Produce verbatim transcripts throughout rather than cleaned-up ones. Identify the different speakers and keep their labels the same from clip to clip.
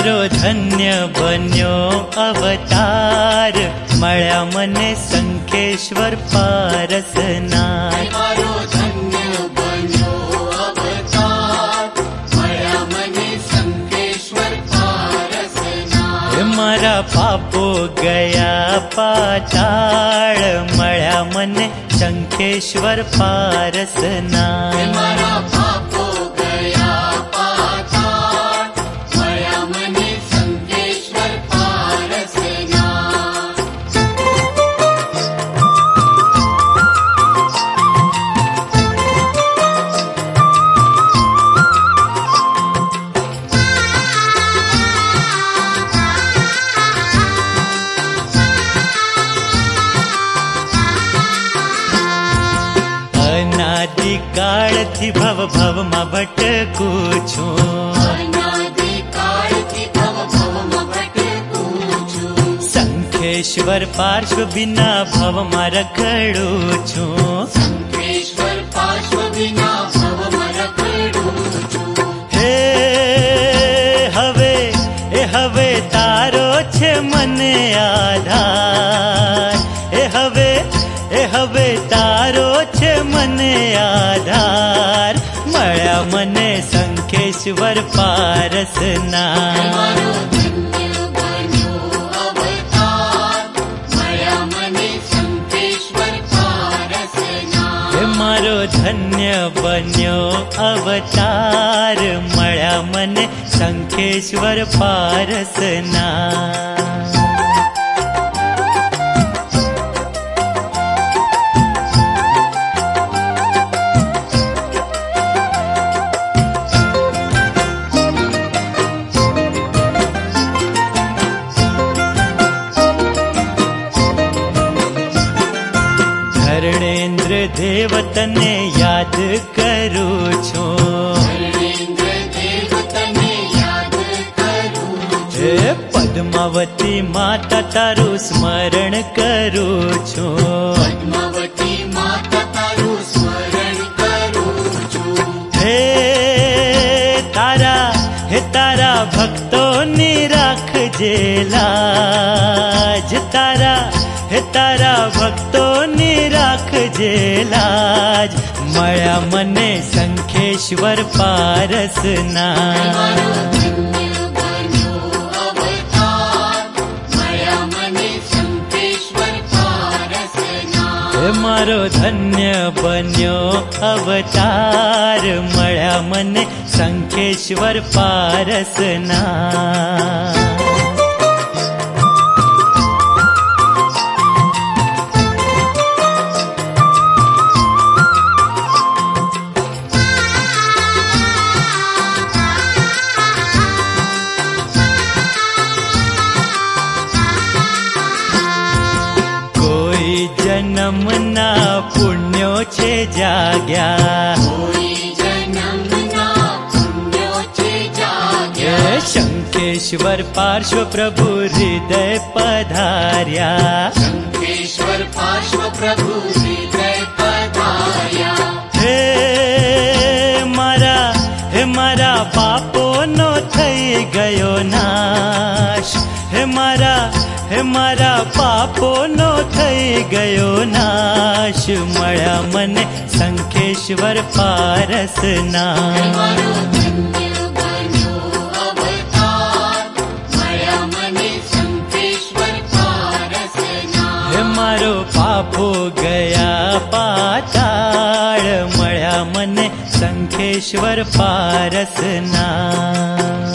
Speaker 1: मारो धन्य बन्यो अवतार, मळ्या मने संखेश्वर पारसनार।
Speaker 2: मारो धन्य बन्यो अवतार, मळ्या मने संखेश्वर पारसनार।
Speaker 1: मारा पापो गया पाताळ, मळ्या मने संखेश्वर पारसनार।
Speaker 2: मारा पापो गया पाताळ, मळ्या मने संखेश्वर पारसनार।
Speaker 1: अनादिकाळथी भव भव मा भटकू छूं,
Speaker 2: अनादिकाळथी भव भव मा भटकू छूं।
Speaker 1: संखेश्वर पार्श्व बिना भव मा रखडू छूं।
Speaker 2: संखेश्वर पार्श्व बिना भव मा रखडू छूं।
Speaker 1: हे हवे ए हवे तारो छे मने आधार, ए हवे ए हवे तारो छे मने आधार, मळ्या मने संखेश्वर पारसनार।
Speaker 2: मारो धन्य बन्यो अवतार, मळ्या मने संखेश्वर पारसनार।
Speaker 1: हे मारो धन्य बन्यो अवतार, मळ्या मने संखेश्वर पारसनार। धरणेन्द्र देवतने याद करू छूं,
Speaker 2: धरणेन्द्र देवतने याद करू छूं।
Speaker 1: हे पद्मावती माता तारू स्मरण करू छूं।
Speaker 2: पद्मावती माता तारू स्मरण करू छूं।
Speaker 1: हे तारा हे तारा भक्तोनी राखजे लाज, तारा हे तारा भक्तोनी राखजे लाज, मळ्या मने संखेश्वर पारसनार।
Speaker 2: मारो धन्य बन्यो अवतार, मळ्या मने संखेश्वर पारसनार।
Speaker 1: हे मारो धन्य बन्यो अवतार, मळ्या मने संखेश्वर पारसनार। जन्मना पुण्यो छे जाग्या,
Speaker 2: कोई जन्मना पुण्यो छे जाग्या।
Speaker 1: शंखेश्वर पार्श्व प्रभु हृदय पधार्या,
Speaker 2: शंखेश्वर पार्श्व प्रभु हृदय पधार्या।
Speaker 1: हे मारा हे मारा पापो नो थई गयो नाश, हे मारा हे मारा पापो नो थई गयो नाश, मळ्या मने संखेश्वर पारसनार।
Speaker 2: मारो धन्य बन्यो अवतार, मळ्या मने संखेश्वर पारसनार।
Speaker 1: हे मारो पापो गया पाताळ, मळ्या मने संखेश्वर पारसनार।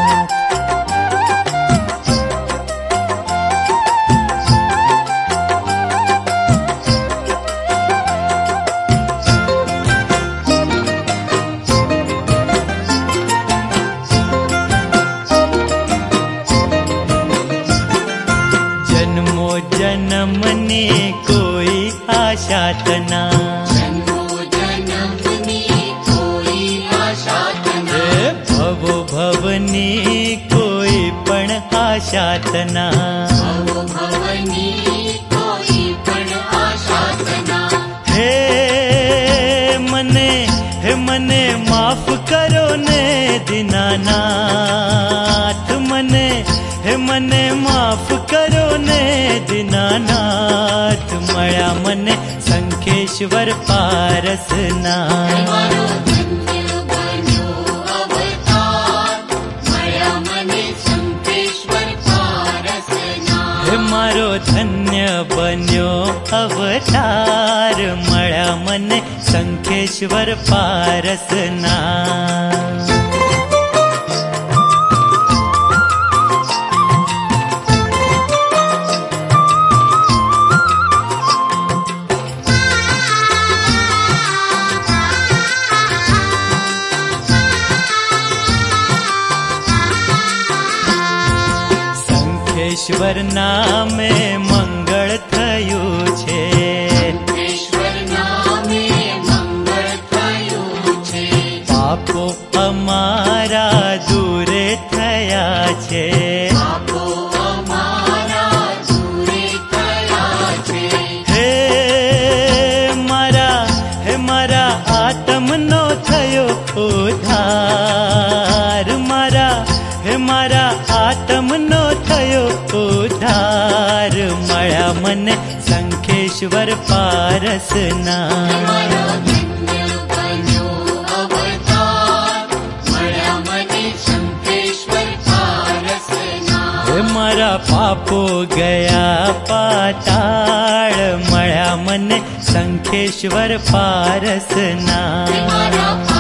Speaker 1: जन्मनी कोई आशा तना,
Speaker 2: जन्मो जन्मनी कोई आशा तना।
Speaker 1: भवो भवनी कोई पण आशा तना,
Speaker 2: भवो भवनी कोई पण आशा तना।
Speaker 1: हे मने हे मने माफ करो ने दीनानाथ, मन મને માફ કરો ને દીનાનાથ મળ્યા મને શંખેશ્વર પારસના
Speaker 2: મારો ધન્ય બન્યો અવતાર મળ્યા મને શંખેશ્વર પારસના
Speaker 1: હે મારો ધન્ય બન્યો અવતાર મળ્યા મને શંખેશ્વર પારસના ઈશ્વર નામે મંગળ થયું છે
Speaker 2: ઈશ્વર નામે મંગળ થયું છે
Speaker 1: પાપો અમારા દૂરે થયા છે
Speaker 2: પાપો અમારા દૂરે થયા છે
Speaker 1: હે મારા હે મારા આત્મનો થયો ઉદ્ધાર મારા હે મારા આત્મનો થયો ઉદ્ધાર મળ્યા મને શંખેશ્વર પારસના
Speaker 2: મારો ધન્ય બન્યો અવતાર મળ્યા મને શંખેશ્વર પારસના
Speaker 1: હે મારા પાપો ગયા પાતાળ મળ્યા મને શંખેશ્વર પારસના
Speaker 2: મારા